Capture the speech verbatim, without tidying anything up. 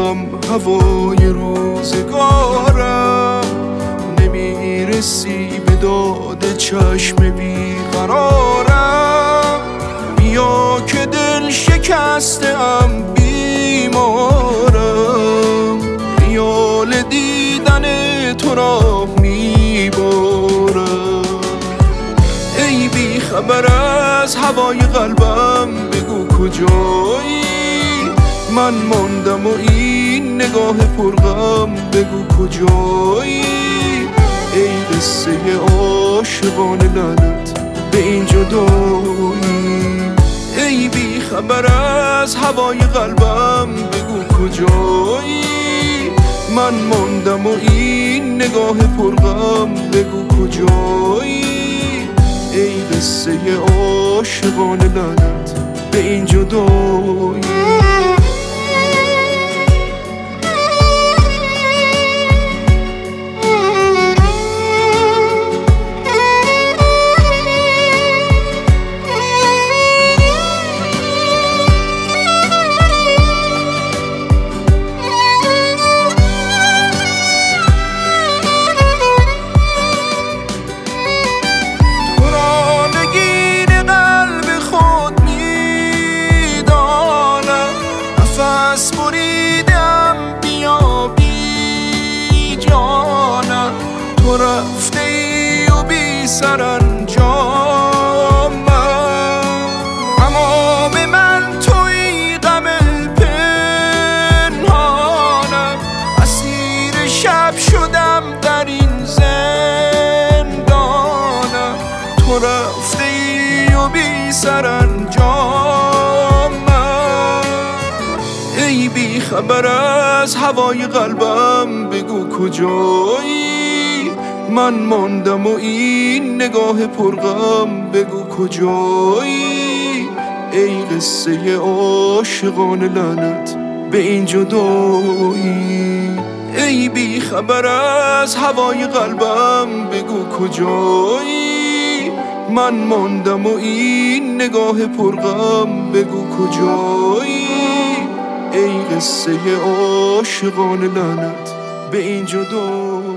رفیقم هوای روزگارم، نمیرسی به داد چشم بیقرارم. بیا که دل شکسته‌ام بیمارم، خیال دیدن تو را میبارم. ای بی خبر از هوای قلبم بگو کجایی، من ماندم و این نگاه پرغم بگو کجایی. ای قصه عاشقان لعنت به این جدایی، ای بی خبر از هوای قلبم بگو کجایی. من ماندم و این نگاه پرغم بگو کجایی. ای قصه عاشقان لعنت به این جدایی. بریدم بیا بی جانم، تو رفته ای و بی سرانجامم. اما به من توی غم پنهانم، اسیر شب شدم در این زندانم. تو رفته ای و بی سرانجامم، ای بی خبر از هوای قلبم بگو کجایی. من ماندم و این نگاه پرغم بگو کجایی. ای قصه عاشقان لعنت به این جدایی، ای بی خبر از هوای قلبم بگو کجایی. من ماندم و این نگاه پرغم بگو کجایی. ای قصه عاشقان لعنت به این جدایی.